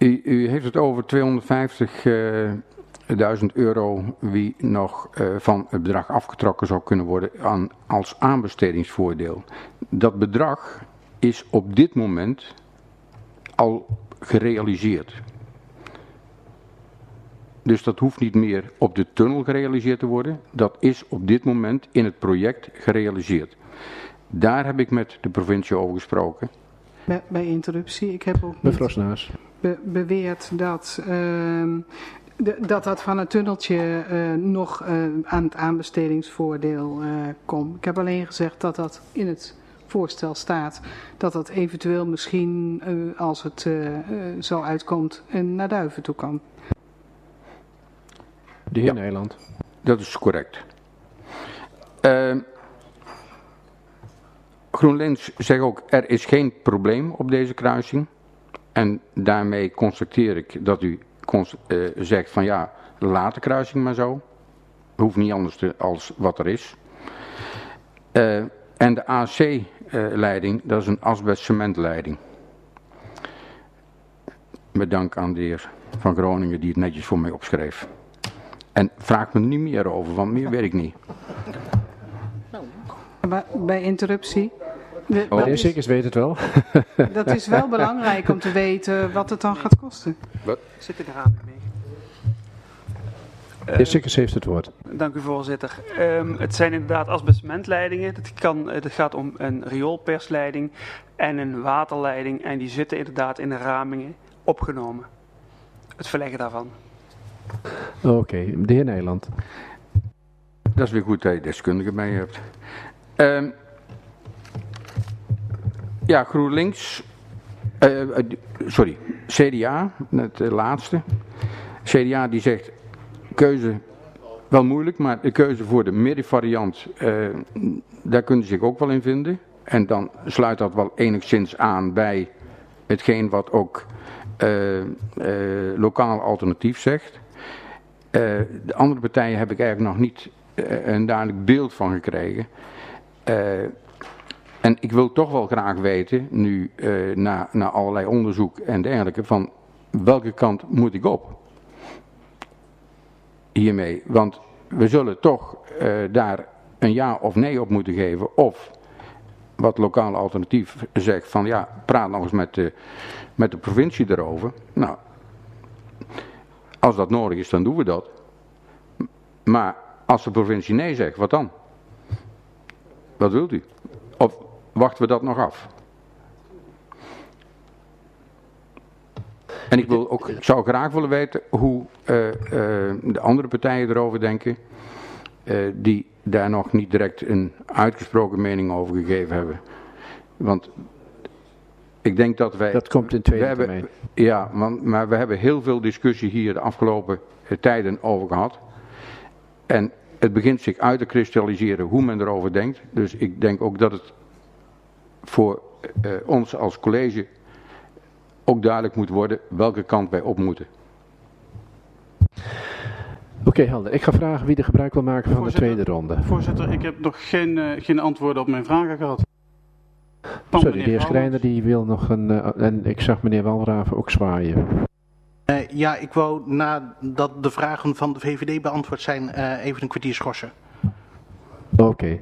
U heeft het over 250.000 euro wie nog van het bedrag afgetrokken zou kunnen worden als aanbestedingsvoordeel. Dat bedrag is op dit moment al gerealiseerd. Dus dat hoeft niet meer op de tunnel gerealiseerd te worden. Dat is op dit moment in het project gerealiseerd. Daar heb ik met de provincie over gesproken. Bij interruptie, ik heb ook mevrouw Snaars beweerd dat van het tunneltje nog aan het aanbestedingsvoordeel komt. Ik heb alleen gezegd dat dat in het voorstel staat, dat dat eventueel misschien, als het zo uitkomt, naar Duiven toe kan. De heer Nijland. Dat is correct. GroenLinks zegt ook, er is geen probleem op deze kruising. En daarmee constateer ik dat u zegt van ja, laat de kruising maar zo. Hoeft niet anders als wat er is. En de AC-leiding, dat is een asbestcementleiding. Met dank aan de heer van Groningen die het netjes voor mij opschreef. En vraag me er niet meer over, want meer weet ik niet. Bij interruptie. Meneer Sikkers weet het wel. Dat is wel belangrijk om te weten wat het dan gaat kosten. Wat? Zit ik eraan mee? De heer Sikkers heeft het woord. Dank u voorzitter. Het zijn inderdaad asbestcementleidingen. Het gaat om een rioolpersleiding en een waterleiding. En die zitten inderdaad in de ramingen opgenomen. Het verleggen daarvan. Oké, de heer Nijland. Dat is weer goed dat je deskundige bij je hebt. Ja, GroenLinks. CDA, het laatste. CDA die zegt, keuze wel moeilijk, maar de keuze voor de middenvariant, daar kunnen ze zich ook wel in vinden. En dan sluit dat wel enigszins aan bij hetgeen wat ook lokaal alternatief zegt. De andere partijen heb ik eigenlijk nog niet een duidelijk beeld van gekregen. En ik wil toch wel graag weten, nu na allerlei onderzoek en dergelijke, van welke kant moet ik op hiermee? Want we zullen toch daar een ja of nee op moeten geven. Of wat lokale alternatief zegt van ja, praat nog eens met de provincie erover. Nou, als dat nodig is, dan doen we dat. Maar als de provincie nee zegt, wat dan? Wat wilt u? Of wachten we dat nog af? En ik zou graag willen weten hoe de andere partijen erover denken, die daar nog niet direct een uitgesproken mening over gegeven hebben. Want ik denk dat wij... Dat komt in tweede termijn. Ja, maar we hebben heel veel discussie hier de afgelopen tijden over gehad. En het begint zich uit te kristalliseren hoe men erover denkt. Dus ik denk ook dat het voor ons als college ook duidelijk moet worden welke kant wij op moeten. Oké, helder. Ik ga vragen wie er gebruik wil maken van de tweede ronde. Voorzitter, ik heb nog geen antwoorden op mijn vragen gehad. Sorry, de heer Schrijner die wil nog en ik zag meneer Walraven ook zwaaien. Ja, ik wou nadat de vragen van de VVD beantwoord zijn even een kwartier schorsen. Oké.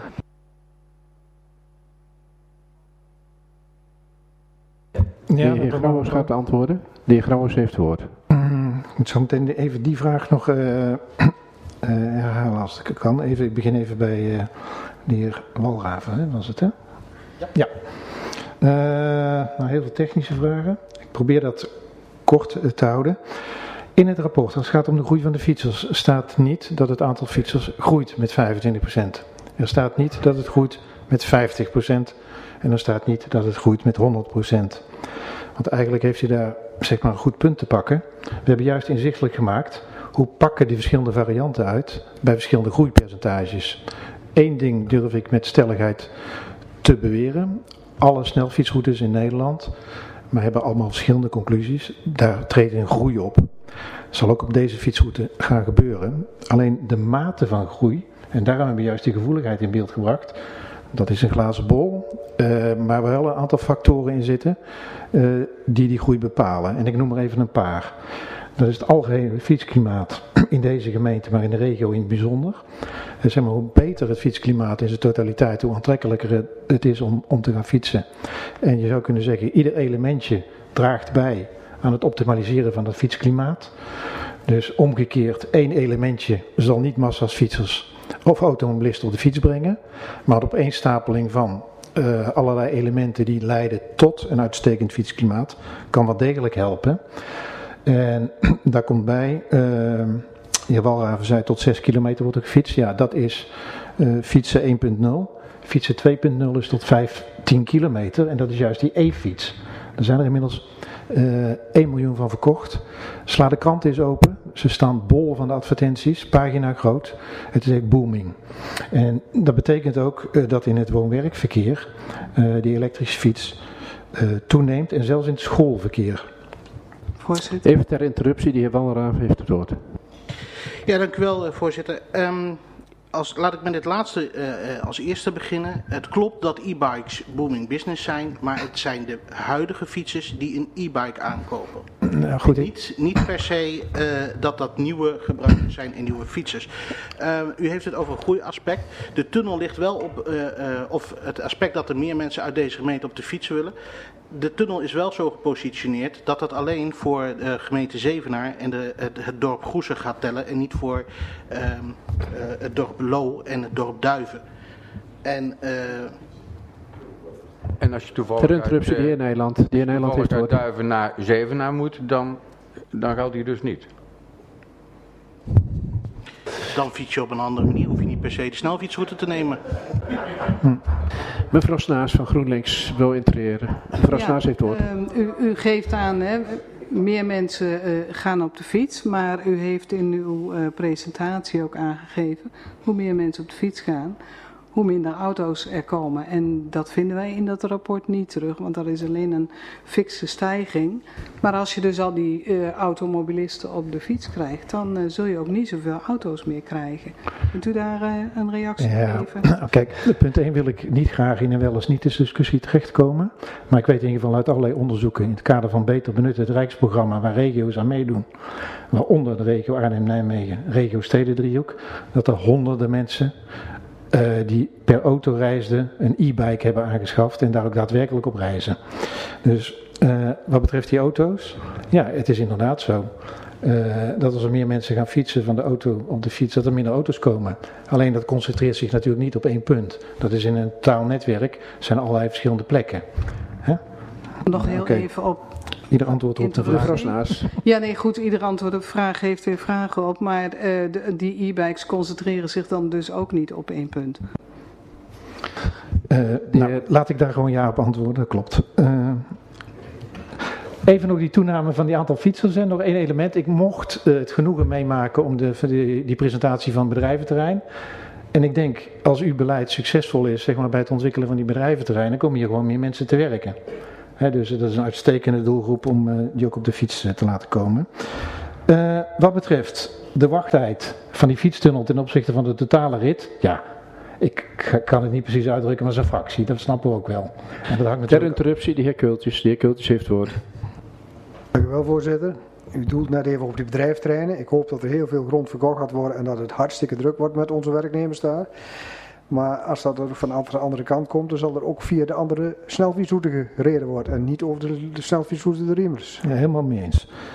De heer Grauwers gaat beantwoorden. De heer Grauwers heeft het woord. Ik zal meteen even die vraag nog herhalen als ik kan. Ik begin even bij de heer Walraven, hè, was het hè? Ja. Nou, heel veel technische vragen. Ik probeer dat kort te houden. In het rapport, als het gaat om de groei van de fietsers, staat niet dat het aantal fietsers groeit met 25%. Er staat niet dat het groeit met 50%. En er staat niet dat het groeit met 100%. Want eigenlijk heeft u daar zeg maar een goed punt te pakken. We hebben juist inzichtelijk gemaakt hoe pakken die verschillende varianten uit bij verschillende groeipercentages. Eén ding durf ik met stelligheid te beweren. Alle snelfietsroutes in Nederland, maar hebben allemaal verschillende conclusies. Daar treedt een groei op. Dat zal ook op deze fietsroute gaan gebeuren. Alleen de mate van groei, en daarom hebben we juist die gevoeligheid in beeld gebracht. Dat is een glazen bol maar wel een aantal factoren in zitten die groei bepalen. En ik noem er even een paar. Dat is het algehele fietsklimaat in deze gemeente, maar in de regio in het bijzonder. Zeg maar, hoe beter het fietsklimaat in zijn totaliteit, hoe aantrekkelijker het is om te gaan fietsen. En je zou kunnen zeggen, ieder elementje draagt bij aan het optimaliseren van het fietsklimaat. Dus omgekeerd, één elementje zal niet massa's fietsers of automobilisten op de fiets brengen, maar de opeenstapeling van allerlei elementen die leiden tot een uitstekend fietsklimaat kan wel degelijk helpen. En daar komt bij, de heer Walraven zei tot 6 kilometer wordt er gefietst. Ja, dat is fietsen 1.0. Fietsen 2.0 is tot 15 kilometer en dat is juist die e-fiets. Er zijn er inmiddels 1 miljoen van verkocht. Sla de krant eens open. Ze staan bol van de advertenties, pagina groot. Het is echt booming. En dat betekent ook dat in het woon-werkverkeer die elektrische fiets toeneemt en zelfs in het schoolverkeer. Voorzitter. Even ter interruptie, de heer Walraven heeft het woord. Ja, dank u wel, voorzitter. Laat ik met dit laatste als eerste beginnen. Het klopt dat e-bikes booming business zijn, maar het zijn de huidige fietsers die een e-bike aankopen. Nou, goed, Niet per se dat nieuwe gebruikers zijn en nieuwe fietsers. U heeft het over een groeiaspect. De tunnel ligt wel op, of het aspect dat er meer mensen uit deze gemeente op de fiets willen. De tunnel is wel zo gepositioneerd dat dat alleen voor de gemeente Zevenaar en het dorp Goesen gaat tellen en niet voor het dorp Loo en het dorp Duiven. En als je toevallig ter interruptie, de heer Nijland heeft het uit woord. Duiven naar Zevenaar moet, dan geldt die dus niet. dan fiets je op een andere manier. Hoef je niet per se de snelfietsroute te nemen. Mevrouw Snaars van GroenLinks wil interreren. Mevrouw Snaars heeft het woord. U geeft aan, hè, meer mensen gaan op de fiets, maar u heeft in uw presentatie ook aangegeven, hoe meer mensen op de fiets gaan, hoe minder auto's er komen. En dat vinden wij in dat rapport niet terug, want dat is alleen een fikse stijging. Maar als je dus al die automobilisten op de fiets krijgt, dan zul je ook niet zoveel auto's meer krijgen. Kunt u daar een reactie op geven? Kijk, punt 1 wil ik niet graag in een wel eens niet discussie terechtkomen. Maar ik weet in ieder geval uit allerlei onderzoeken in het kader van Beter Benutten, het Rijksprogramma, waar regio's aan meedoen, waaronder de regio Arnhem-Nijmegen, regio Stedendriehoek, dat er honderden mensen die per auto reisden een e-bike hebben aangeschaft en daar ook daadwerkelijk op reizen. Dus wat betreft die auto's, ja, het is inderdaad zo dat als er meer mensen gaan fietsen van de auto op de fiets, dat er minder auto's komen. Alleen dat concentreert zich natuurlijk niet op één punt. Dat is in een totaalnetwerk, zijn allerlei verschillende plekken. Hè? Nog heel even op. Ieder antwoord op de vraag. Ja, nee, goed. Ieder antwoord op de vraag heeft weer vragen op. Maar die e-bikes concentreren zich dan dus ook niet op één punt. Laat ik daar gewoon ja op antwoorden. Dat klopt. Even nog die toename van die aantal fietsers. En nog één element. Ik mocht het genoegen meemaken om die presentatie van het bedrijventerrein. En ik denk, als uw beleid succesvol is, zeg maar, bij het ontwikkelen van die bedrijventerreinen, komen hier gewoon meer mensen te werken. Dus dat is een uitstekende doelgroep om die ook op de fiets te laten komen. Wat betreft de wachttijd van die fietstunnel ten opzichte van de totale rit, ja, ik kan het niet precies uitdrukken, maar dat is een fractie, dat snappen we ook wel. En dat hangt ter interruptie, de heer Kultjes. De heer Kultjes heeft het woord. Dank u wel, voorzitter. U doelt net even op die bedrijfterreinen. Ik hoop dat er heel veel grond verkocht gaat worden en dat het hartstikke druk wordt met onze werknemers daar. Maar als dat er van de andere kant komt, dan zal er ook via de andere snelfietsroute gereden worden. En niet over de snelfietsroute de Riemers. Ja, helemaal mee eens.